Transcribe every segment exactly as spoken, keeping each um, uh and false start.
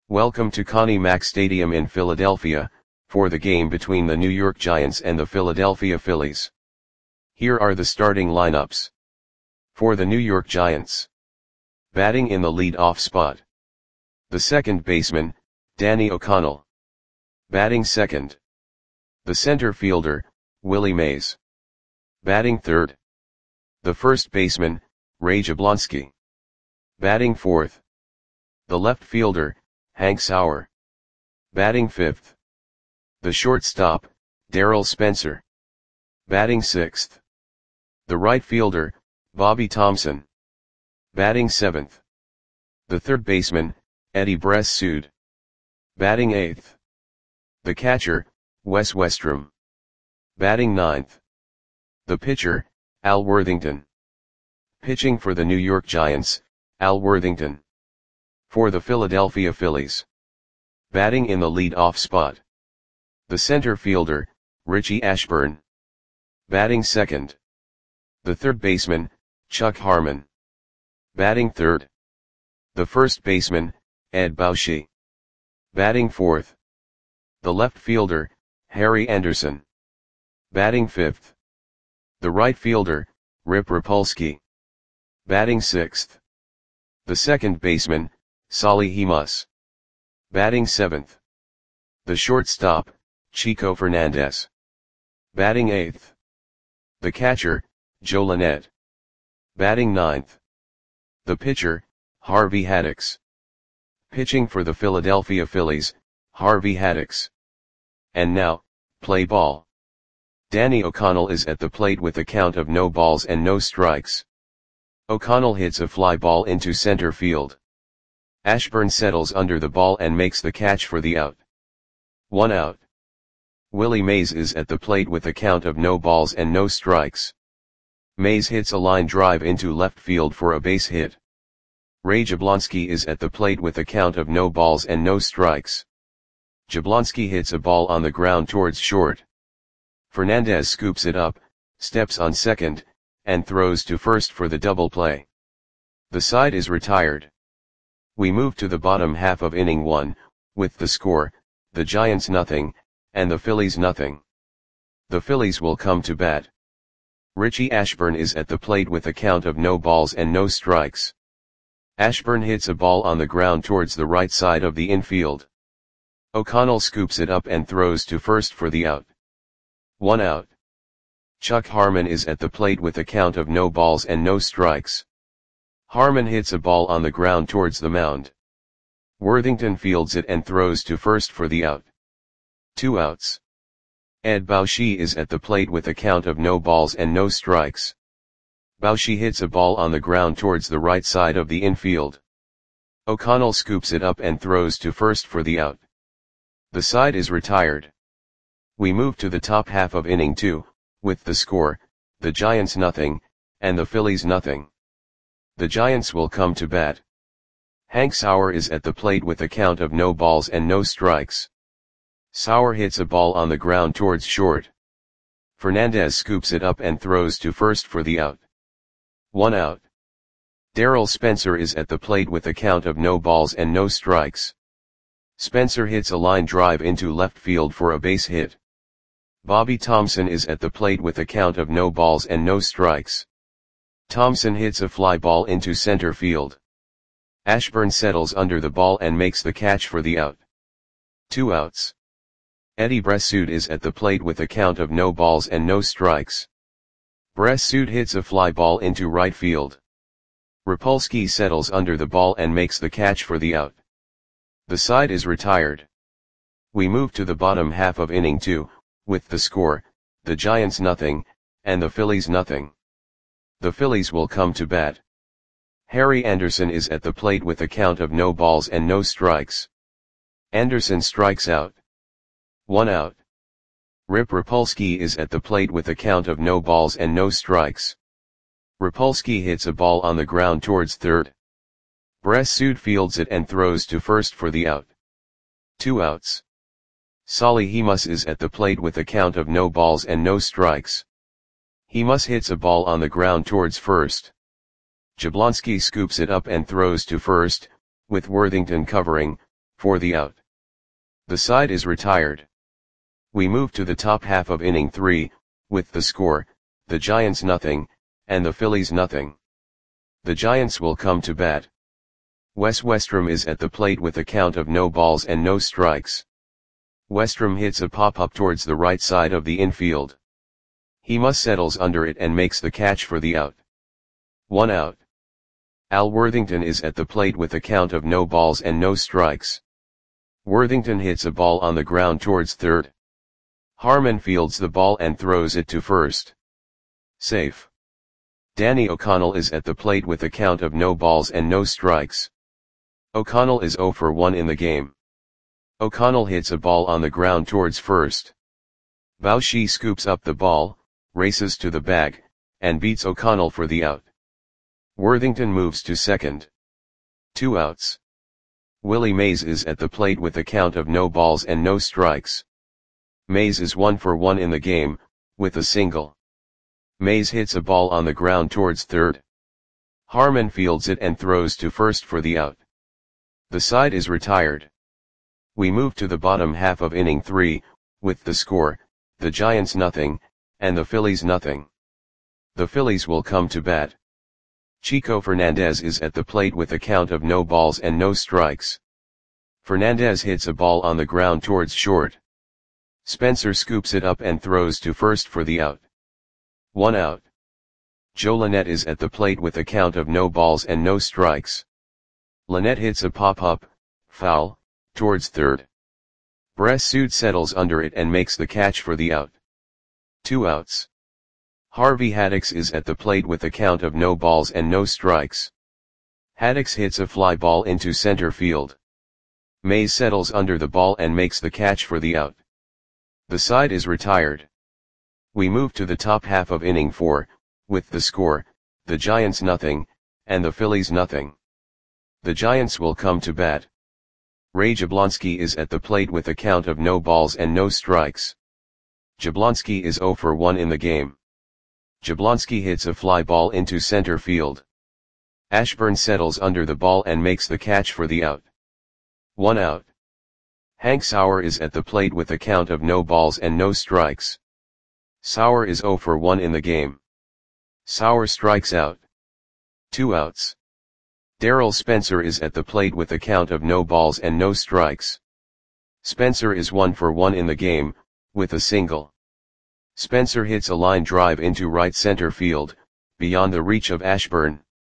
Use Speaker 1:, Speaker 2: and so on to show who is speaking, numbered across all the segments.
Speaker 1: Welcome to Connie Mack Stadium in Philadelphia, for the game between the New York Giants and the Philadelphia Phillies. Here are the starting lineups. For the New York Giants. Batting in the lead-off spot. The second baseman, Danny O'Connell. Batting second. The center fielder, Willie Mays. Batting third. The first baseman, Ray Jablonski. Batting fourth. The left fielder, Hank Sauer. Batting fifth. The shortstop, Darryl Spencer. Batting sixth. The right fielder, Bobby Thomson. Batting seventh. The third baseman, Eddie Bressoud. Batting eighth. The catcher, Wes Westrum. Batting ninth. The pitcher, Al Worthington. Pitching for the New York Giants, Al Worthington. For the Philadelphia Phillies. Batting in the lead-off spot. The center fielder, Richie Ashburn. Batting second. The third baseman, Chuck Harmon. Batting third. The first baseman, Ed Bauschy. Batting fourth. The left fielder, Harry Anderson. Batting fifth. The right fielder, Rip Rapolsky. Batting sixth. The second baseman, Solly Hemus. Batting seventh. The shortstop, Chico Fernandez. Batting eighth. The catcher, Joe Lynette. Batting ninth. The pitcher, Harvey Haddix. Pitching for the Philadelphia Phillies, Harvey Haddix. And now, play ball. Danny O'Connell is at the plate with a count of no balls and no strikes. O'Connell hits a fly ball into center field. Ashburn settles under the ball and makes the catch for the out. One out. Willie Mays is at the plate with a count of no balls and no strikes. Mays hits a line drive into left field for a base hit. Ray Jablonski is at the plate with a count of no balls and no strikes. Jablonski hits a ball on the ground towards short. Fernandez scoops it up, steps on second, and throws to first for the double play. The side is retired. We move to the bottom half of inning one, with the score, the Giants nothing, and the Phillies nothing. The Phillies will come to bat. Richie Ashburn is at the plate with a count of no balls and no strikes. Ashburn hits a ball on the ground towards the right side of the infield. O'Connell scoops it up and throws to first for the out. One out. Chuck Harmon is at the plate with a count of no balls and no strikes. Harmon hits a ball on the ground towards the mound. Worthington fields it and throws to first for the out. Two outs. Ed Bauschy is at the plate with a count of no balls and no strikes. Bauschy hits a ball on the ground towards the right side of the infield. O'Connell scoops it up and throws to first for the out. The side is retired. We move to the top half of inning two, with the score, the Giants nothing, and the Phillies nothing. The Giants will come to bat. Hank Sauer is at the plate with a count of no balls and no strikes. Sauer hits a ball on the ground towards short. Fernandez scoops it up and throws to first for the out. One out. Darryl Spencer is at the plate with a count of no balls and no strikes. Spencer hits a line drive into left field for a base hit. Bobby Thomson is at the plate with a count of no balls and no strikes. Thomson hits a fly ball into center field. Ashburn settles under the ball and makes the catch for the out. Two outs. Eddie Bressoud is at the plate with a count of no balls and no strikes. Bressoud hits a fly ball into right field. Rapolsky settles under the ball and makes the catch for the out. The side is retired. We move to the bottom half of inning two, with the score, the Giants nothing, and the Phillies nothing. The Phillies will come to bat. Harry Anderson is at the plate with a count of no balls and no strikes. Anderson strikes out. One out. Rip Rapolsky is at the plate with a count of no balls and no strikes. Rapolsky hits a ball on the ground towards third. Bressoud fields it and throws to first for the out. Two outs. Solly Hemus is at the plate with a count of no balls and no strikes. Hemus hits a ball on the ground towards first. Jablonski scoops it up and throws to first, with Worthington covering, for the out. The side is retired. We move to the top half of inning three, with the score, the Giants nothing, and the Phillies nothing. The Giants will come to bat. Wes Westrum is at the plate with a count of no balls and no strikes. Westrum hits a pop-up towards the right side of the infield. He must settles under it and makes the catch for the out. One out. Al Worthington is at the plate with a count of no balls and no strikes. Worthington hits a ball on the ground towards third. Harmon fields the ball and throws it to first. Safe. Danny O'Connell is at the plate with a count of no balls and no strikes. O'Connell is oh for one in the game. O'Connell hits a ball on the ground towards first. Bauchi scoops up the ball, races to the bag, and beats O'Connell for the out. Worthington moves to second. Two outs. Willie Mays is at the plate with a count of no balls and no strikes. Mays is one for one in the game, with a single. Mays hits a ball on the ground towards third. Harmon fields it and throws to first for the out. The side is retired. We move to the bottom half of inning three, with the score, the Giants nothing, and the Phillies nothing. The Phillies will come to bat. Chico Fernandez is at the plate with a count of no balls and no strikes. Fernandez hits a ball on the ground towards short. Spencer scoops it up and throws to first for the out. One out. Joe Lynette is at the plate with a count of no balls and no strikes. Lynette hits a pop-up, foul, towards third. Bressud settles under it and makes the catch for the out. Two outs. Harvey Haddix is at the plate with a count of no balls and no strikes. Haddix hits a fly ball into center field. Mays settles under the ball and makes the catch for the out. The side is retired. We move to the top half of inning four, with the score, the Giants nothing, and the Phillies nothing. The Giants will come to bat. Ray Jablonski is at the plate with a count of no balls and no strikes. Jablonski is oh for one in the game. Jablonski hits a fly ball into center field. Ashburn settles under the ball and makes the catch for the out. One out. Hank Sauer is at the plate with a count of no balls and no strikes. Sauer is oh for one in the game. Sauer strikes out. Two outs. Darrell Spencer is at the plate with a count of no balls and no strikes. Spencer is one for one in the game, with a single. Spencer hits a line drive into right center field, beyond the reach of Ashburn.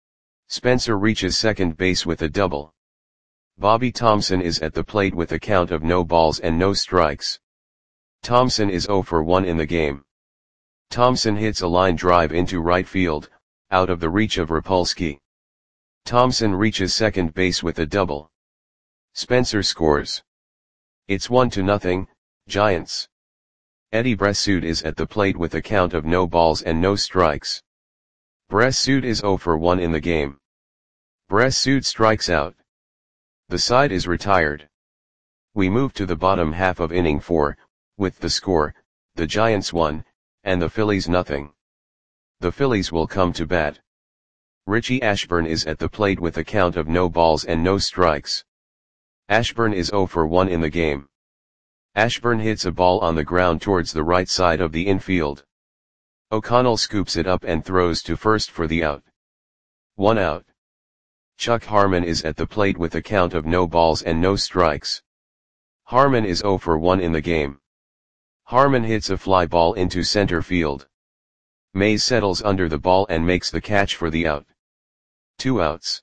Speaker 1: Spencer reaches second base with a double. Bobby Thompson is at the plate with a count of no balls and no strikes. Thompson is oh for one in the game. Thompson hits a line drive into right field, out of the reach of Rapolsky. Thompson reaches second base with a double. Spencer scores. It's one to nothing, Giants. Eddie Bressud is at the plate with a count of no balls and no strikes. Bressud is oh for one in the game. Bressud strikes out. The side is retired. We move to the bottom half of inning four, with the score, the Giants one, and the Phillies nothing. The Phillies will come to bat. Richie Ashburn is at the plate with a count of no balls and no strikes. Ashburn is oh for one in the game. Ashburn hits a ball on the ground towards the right side of the infield. O'Connell scoops it up and throws to first for the out. One out. Chuck Harmon is at the plate with a count of no balls and no strikes. Harmon is oh for one in the game. Harmon hits a fly ball into center field. Mays settles under the ball and makes the catch for the out. Two outs.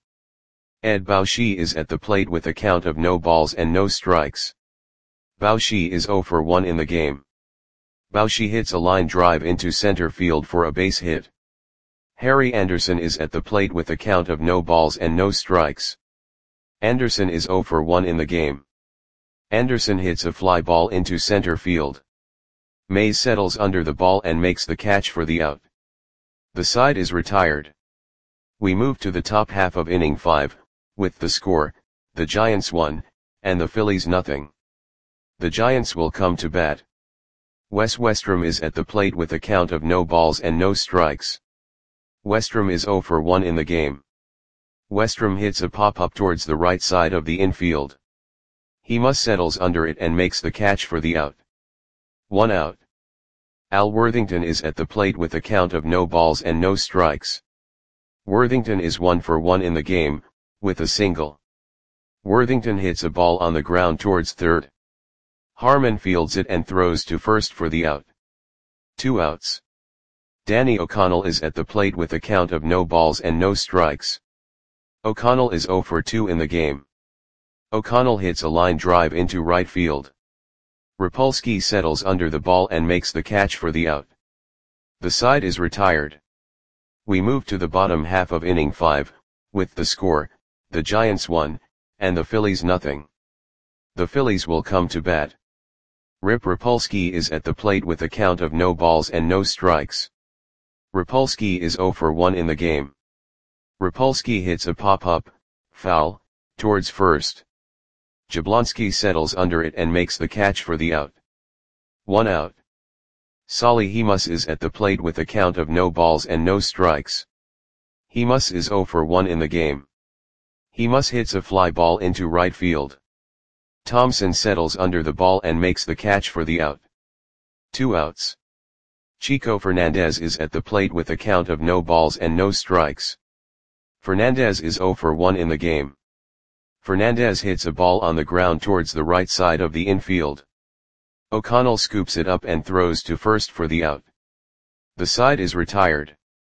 Speaker 1: Ed Bauchi is at the plate with a count of no balls and no strikes. Bauchi is oh for one in the game. Bauchi hits a line drive into center field for a base hit. Harry Anderson is at the plate with a count of no balls and no strikes. Anderson is oh for one in the game. Anderson hits a fly ball into center field. Mays settles under the ball and makes the catch for the out. The side is retired. We move to the top half of inning five, with the score, the Giants one, and the Phillies nothing. The Giants will come to bat. Wes Westrum is at the plate with a count of no balls and no strikes. Westrum is oh for one in the game. Westrum hits a pop-up towards the right side of the infield. Himas settles under it and makes the catch for the out. One out. Al Worthington is at the plate with a count of no balls and no strikes. Worthington is one for one in the game, with a single. Worthington hits a ball on the ground towards third. Harmon fields it and throws to first for the out. Two outs. Danny O'Connell is at the plate with a count of no balls and no strikes. O'Connell is zero for two in the game. O'Connell hits a line drive into right field. Rapolsky settles under the ball and makes the catch for the out. The side is retired. We move to the bottom half of inning five, with the score, the Giants one, and the Phillies nothing. The Phillies will come to bat. Rip Rapolsky is at the plate with a count of no balls and no strikes. Rapolsky is zero for one in the game. Rapolsky hits a pop-up, foul, towards first. Jablonski settles under it and makes the catch for the out. One out. Solly Himas is at the plate with a count of no balls and no strikes. Himas is zero for one in the game. Himas hits a fly ball into right field. Thompson settles under the ball and makes the catch for the out. Two outs. Chico Fernandez is at the plate with a count of no balls and no strikes. Fernandez is zero for one in the game. Fernandez hits a ball on the ground towards the right side of the infield. O'Connell scoops it up and throws to first for the out. The side is retired.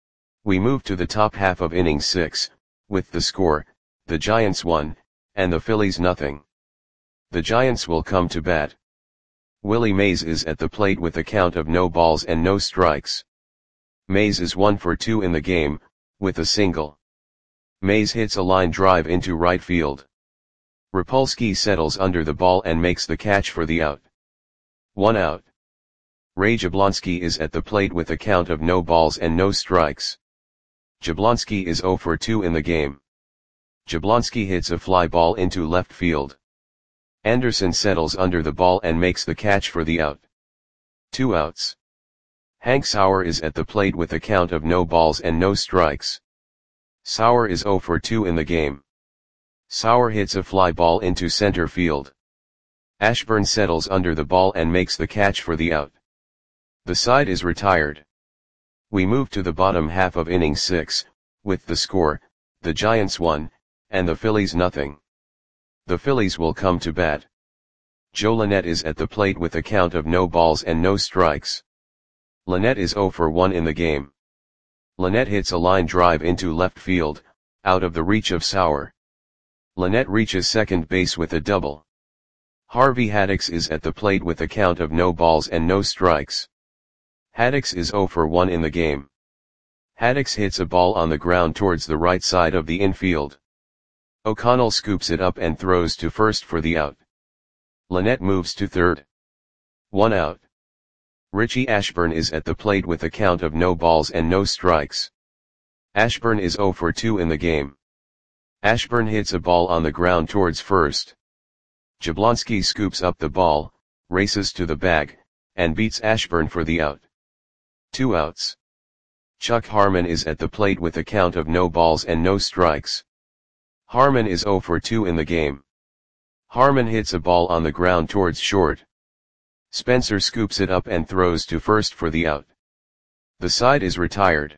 Speaker 1: We move to the top half of inning six, with the score, the Giants one, and the Phillies nothing. The Giants will come to bat. Willie Mays is at the plate with a count of no balls and no strikes. Mays is one for two in the game, with a single. Mays hits a line drive into right field. Rapolsky settles under the ball and makes the catch for the out. One out. Ray Jablonski is at the plate with a count of no balls and no strikes. Jablonski is zero for two in the game. Jablonski hits a fly ball into left field. Anderson settles under the ball and makes the catch for the out. Two outs. Hank Sauer is at the plate with a count of no balls and no strikes. Sauer is zero for two in the game. Sauer hits a fly ball into center field. Ashburn settles under the ball and makes the catch for the out. The side is retired. We move to the bottom half of inning six, with the score, the Giants one, and the Phillies nothing. The Phillies will come to bat. Joe Lynette is at the plate with a count of no balls and no strikes. Lynette is zero for one in the game. Lynette hits a line drive into left field, out of the reach of Sauer. Lynette reaches second base with a double. Harvey Haddix is at the plate with a count of no balls and no strikes. Haddix is zero for one in the game. Haddix hits a ball on the ground towards the right side of the infield. O'Connell scoops it up and throws to first for the out. Lynette moves to third. One out. Richie Ashburn is at the plate with a count of no balls and no strikes. Ashburn is zero for two in the game. Ashburn hits a ball on the ground towards first. Jablonski scoops up the ball, races to the bag, and beats Ashburn for the out. Two outs. Chuck Harmon is at the plate with a count of no balls and no strikes. Harmon is zero for two in the game. Harmon hits a ball on the ground towards short. Spencer scoops it up and throws to first for the out. The side is retired.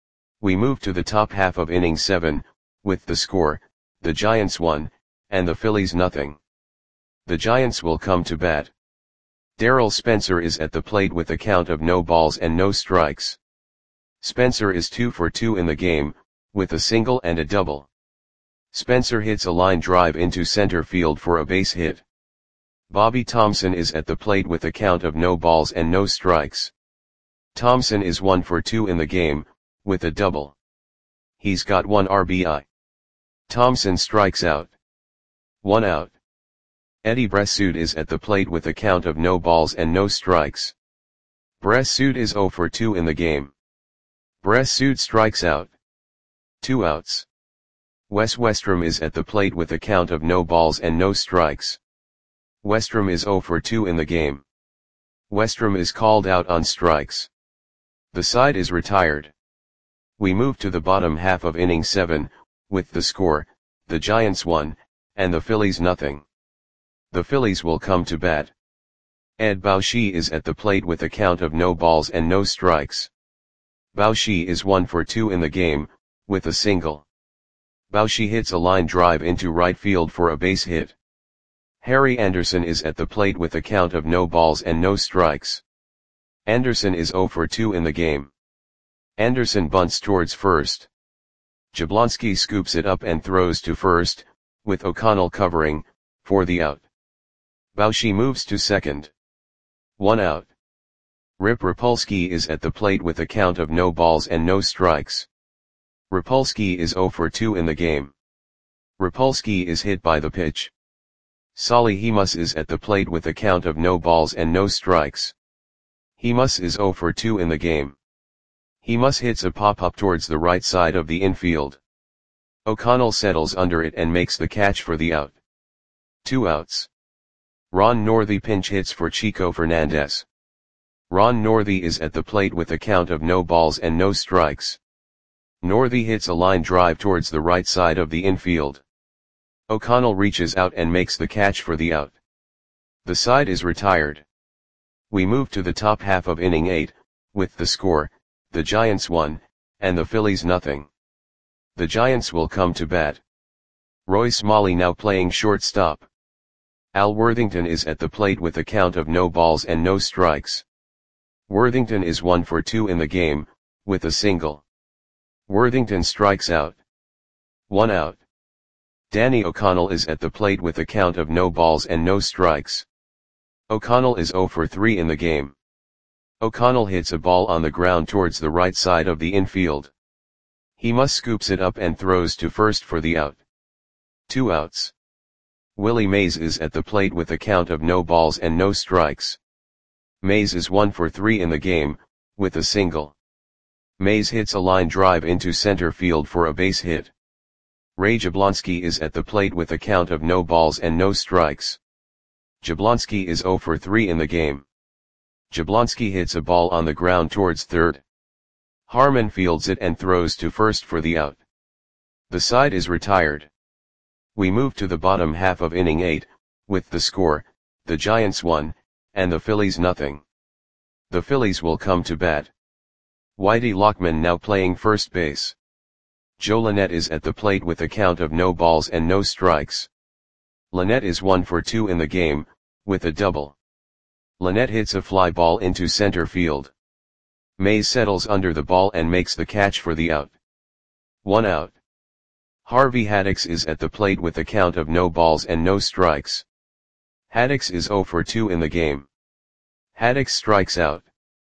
Speaker 1: We move to the top half of inning seven, with the score, the Giants one, and the Phillies nothing. The Giants will come to bat. Darrell Spencer is at the plate with a count of no balls and no strikes. Spencer is two for two in the game, with a single and a double. Spencer hits a line drive into center field for a base hit. Bobby Thompson is at the plate with a count of no balls and no strikes. Thompson is one for two in the game, with a double. He's got one R B I. Thompson strikes out. One out. Eddie Bressoud is at the plate with a count of no balls and no strikes. Bressoud is zero for two in the game. Bressoud strikes out. Two outs. Wes Westrom is at the plate with a count of no balls and no strikes. Westrom is zero for two in the game. Westrom is called out on strikes. The side is retired. We move to the bottom half of inning seven, with the score, the Giants one, and the Phillies nothing. The Phillies will come to bat. Ed Baushi is at the plate with a count of no balls and no strikes. Baushi is one for two in the game, with a single. Baushi hits a line drive into right field for a base hit. Harry Anderson is at the plate with a count of no balls and no strikes. Anderson is zero for two in the game. Anderson bunts towards first. Jablonski scoops it up and throws to first, with O'Connell covering, for the out. Baushi moves to second. One out. Rip Rapolsky is at the plate with a count of no balls and no strikes. Rapolsky is zero for two in the game. Rapolsky is hit by the pitch. Solly Hemus is at the plate with a count of no balls and no strikes. Hemus is zero for two in the game. Hemus hits a pop-up towards the right side of the infield. O'Connell settles under it and makes the catch for the out. Two outs. Ron Northey pinch hits for Chico Fernandez. Ron Northey is at the plate with a count of no balls and no strikes. Northey hits a line drive towards the right side of the infield. O'Connell reaches out and makes the catch for the out. The side is retired. We move to the top half of inning eight, with the score, the Giants one, and the Phillies nothing. The Giants will come to bat. Roy Smalley now playing shortstop. Al Worthington is at the plate with a count of no balls and no strikes. Worthington is one for two in the game, with a single. Worthington strikes out. One out. Danny O'Connell is at the plate with a count of no balls and no strikes. O'Connell is zero for three in the game. O'Connell hits a ball on the ground towards the right side of the infield. Hemus scoops it up and throws to first for the out. Two outs. Willie Mays is at the plate with a count of no balls and no strikes. Mays is one for three in the game, with a single. Mays hits a line drive into center field for a base hit. Ray Jablonski is at the plate with a count of no balls and no strikes. Jablonski is zero for three in the game. Jablonski hits a ball on the ground towards third. Harmon fields it and throws to first for the out. The side is retired. We move to the bottom half of inning eight, with the score, the Giants one, and the Phillies nothing. The Phillies will come to bat. Whitey Lockman now playing first base. Joe Lynette is at the plate with a count of no balls and no strikes. Lynette is one for two in the game, with a double. Lynette hits a fly ball into center field. Mays settles under the ball and makes the catch for the out. One out. Harvey Haddix is at the plate with a count of no balls and no strikes. Haddix is zero for two in the game. Haddix strikes out.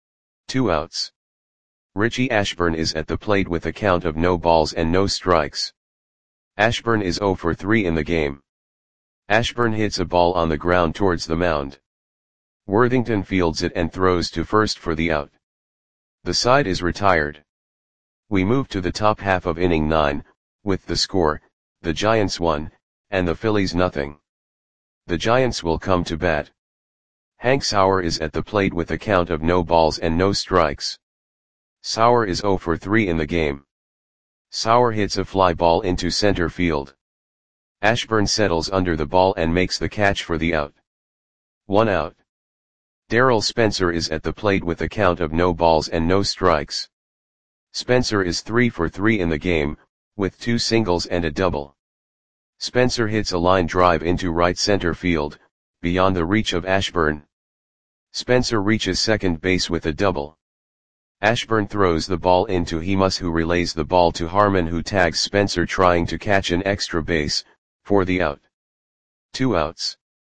Speaker 1: Two outs. Richie Ashburn is at the plate with a count of no balls and no strikes. Ashburn is zero for three in the game. Ashburn hits a ball on the ground towards the mound. Worthington fields it and throws to first for the out. The side is retired. We move to the top half of inning nine, with the score, the Giants one, and the Phillies nothing. The Giants will come to bat. Hank Sauer is at the plate with a count of no balls and no strikes. Sauer is zero for three in the game. Sauer hits a fly ball into center field. Ashburn settles under the ball and makes the catch for the out. One out. Darrell Spencer is at the plate with a count of no balls and no strikes. Spencer is three for three in the game, with two singles and a double. Spencer hits a line drive into right center field, beyond the reach of Ashburn. Spencer reaches second base with a double. Ashburn throws the ball into Hemus, who relays the ball to Harmon, who tags Spencer trying to catch an extra base, for the out. Two outs.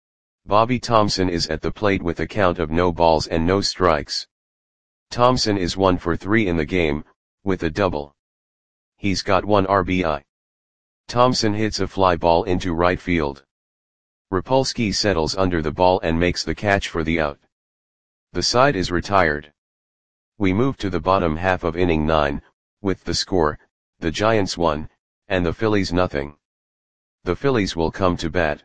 Speaker 1: Bobby Thompson is at the plate with a count of no balls and no strikes. Thompson is one for three in the game, with a double. He's got one R B I. Thompson hits a fly ball into right field. Rapolsky settles under the ball and makes the catch for the out. The side is retired. We move to the bottom half of inning nine, with the score, the Giants one, and the Phillies nothing. The Phillies will come to bat.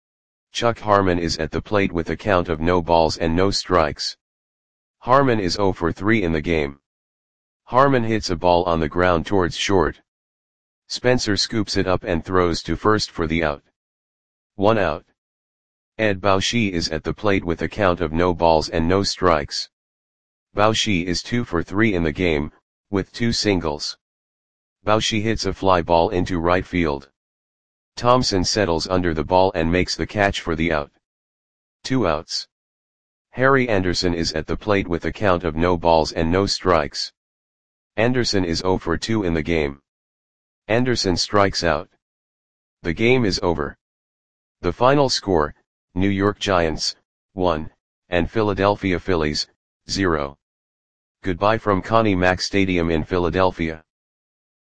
Speaker 1: Chuck Harmon is at the plate with a count of no balls and no strikes. Harmon is zero for three in the game. Harmon hits a ball on the ground towards short. Spencer scoops it up and throws to first for the out. One out. Ed Baushi is at the plate with a count of no balls and no strikes. Baushi is two for three in the game, with two singles. Baushi hits a fly ball into right field. Thompson settles under the ball and makes the catch for the out. Two outs. Harry Anderson is at the plate with a count of no balls and no strikes. Anderson is zero for two in the game. Anderson strikes out. The game is over. The final score, New York Giants, one, and Philadelphia Phillies, zero. Goodbye from Connie Mack Stadium in Philadelphia.